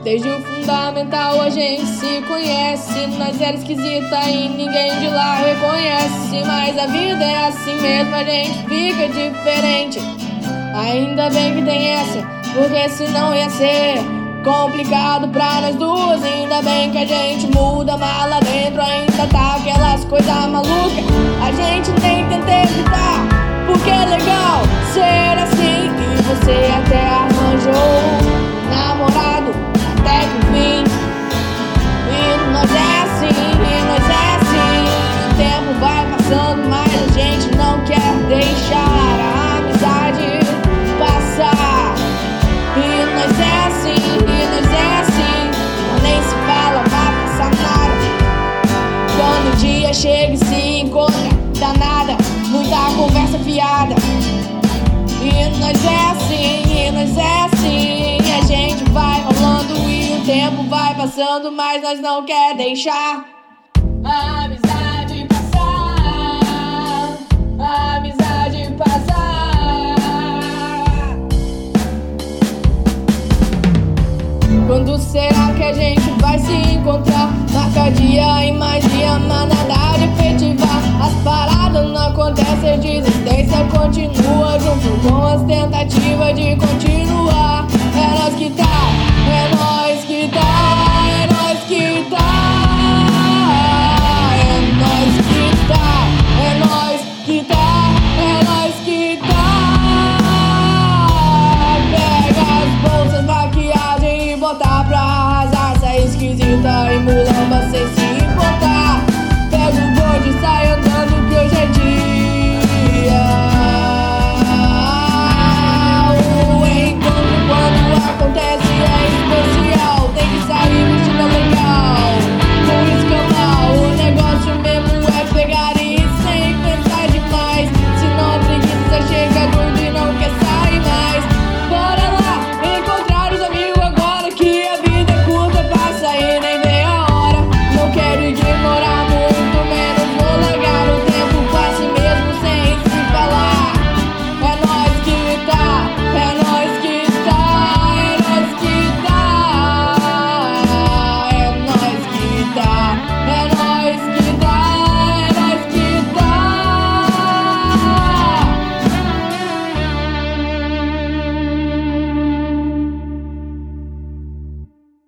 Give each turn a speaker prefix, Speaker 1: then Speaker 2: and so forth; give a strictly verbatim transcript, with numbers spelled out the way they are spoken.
Speaker 1: Desde o fundamental a gente se conhece. Nós era esquisita e ninguém de lá reconhece. Mas a vida é assim mesmo, a gente fica diferente. Ainda bem que tem essa, porque senão ia ser complicado pra nós duas. Ainda bem que a gente muda, mas lá dentro ainda tá aquelas coisas malucas. A gente nem tenta evitar, porque é legal ser assim. E você até arranjou um namorado, até que enfim. E nós é assim, e nós é assim. O tempo vai passando, mas a gente não quer deixar a amizade passar. E nós é assim, e nós é assim. Mas nem se fala, vai passar nada. Quando o dia chega e se encontra, dá nada, muita conversa fiada. E nós é assim, e nós é assim. A gente vai rolando e o tempo vai passando, mas nós não quer deixar a amizade passar, a amizade passar. Quando será que a gente vai se encontrar? Marca dia e mais dia, mas nada de efetivar. As paradas não acontecem, a desistência continua, junto com as tentativas de continuar.